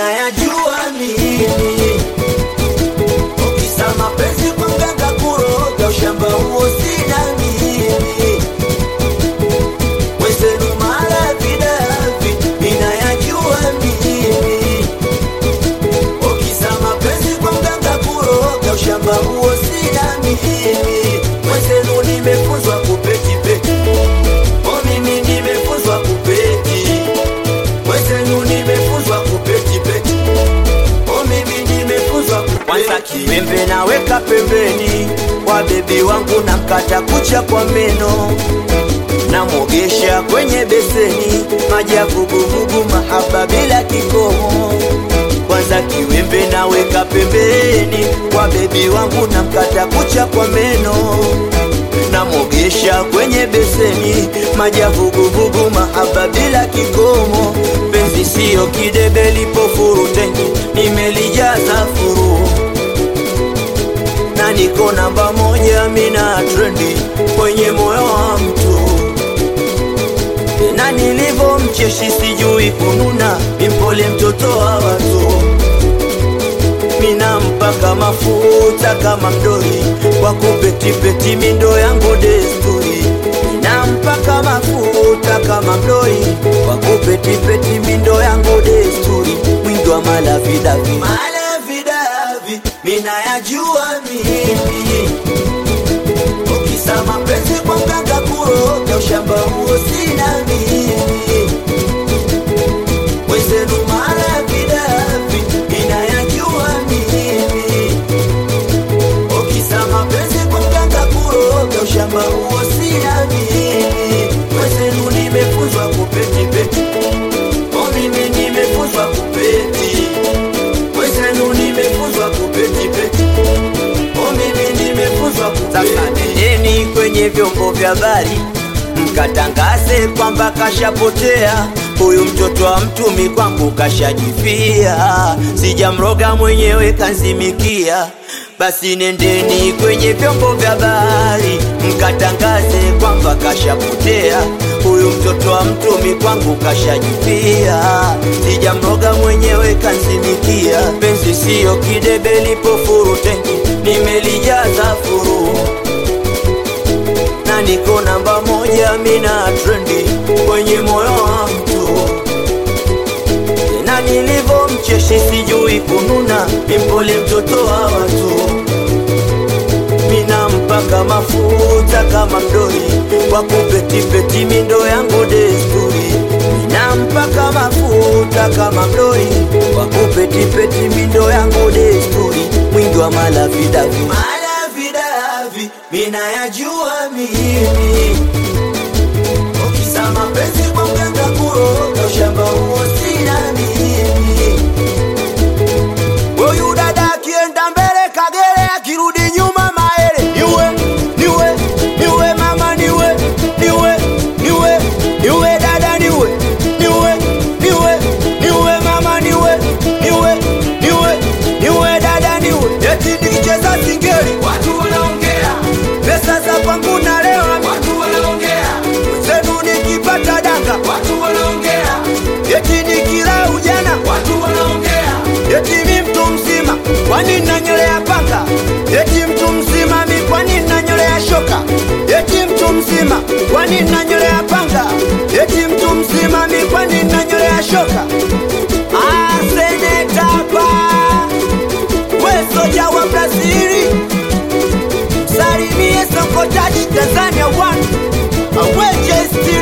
minayajua mimi. Ukisa mapenzi kwa mganga kuroga, ushamba huo sina mimi. Wezenu mara vidavi, minayajua mimi. Ukisa mapenzi kwa mganga kuroga, ushamba huo sina mimi. Wezenu nimefunzwa kupeti peti, o mimi nimefunzwa kupeti. Wezenu nimefunzwa kupeti peti, o mimi nimefunzwa kupeti. Kwanza kiwembe naweka pembeni, kwa bebi wangu na mkata kucha kwa meno, na mogesha kwenye beseni, maji ya vuguvugu, mahaba bila kikomo. Kwanza kiwembe naweka pembeni, kwa bebi wangu na mkata kucha kwa meno, na mogesha kwenye beseni, maji ya vuguvugu, mahaba bila kikomo. Penzi sio kidebe lipo furu tenki, nimelijaza furu, na niko namba moja mina trendi kwenye moyo wa mtu. Na nilivo mcheshi sijui kununa, impole mtoto wa watu. Mina mpaka mafuta kama mdori, kwa kupeti peti mindo yangu desturi. Mina mpaka mafuta kama mdori, kwa kupeti peti mindo yangu desturi. Mwingi wa malavidavi, malavidavi, minayajua mimi. Ukisa mapenzi kwa mganga kuroga, ushamba huo sina mimi. Wezenu malavidavi, minayajua mimi. Ukisa mapenzi kwa mganga kuroga, ushamba huo sina mimi. Wezenu nimefunzwa kupeti peti, o mimi nimefunzwa kupeti. Wezenu nimefunzwa kupeti peti, o mimi nimefunzwa kupeti. Sasa nendeni kwenye vyombo vya habari, mkatangaze kwamba kashapotea, huyu mtoto wa mtumi kwangu kashajifia. Sijamroga mwenyewe kanzimikia. Basi nendeni kwenye vyombo vya habari, mkatangaze kwamba kashapotea, huyu mtoto wa mtumi kwangu kashajifia. Sijamroga mwenyewe kanzimikia. Penzi sio kidebe lipo furu tenki, nimelijaza furu, na niko namba moja mina trendi kwenye moyo wa mtu. Na nilivo mcheshi sijui kununa, impole mtoto wa watu. Mina mpaka mafuta kama mdori, kwa kupeti peti mindo yangu desturi. Mina mpaka mafuta kama mdori, kwa kupeti peti mindo yangu desturi. Mwingi wa malavidavi, malavidavi, minayajua mimi. Ukisa mapenzi kwa mganga kuroga, ushamba huo sina mimi. Huyu dada akienda mbele kagere, akirudi nyuma maele. Niwe mama, niwe dada, niwe mama, niwe dada, eti nikicheza singeli watu wanaongea, pesa za kwangu nalewa watu wanaongea, zenu nikipata danga watu wanaongea, eti nikila ujana watu wanaongea, eti mi mtu mzima kwani nanyolea panga, eti mtu mzima mi kwani nanyolea shoka, eti mtu mzima kwani nanyolea panga, eti mtu mzima mi kwani nanyolea shoka. Senetapa we soja wa Brazili, salimie Sonko Taji Tanzania one, aweje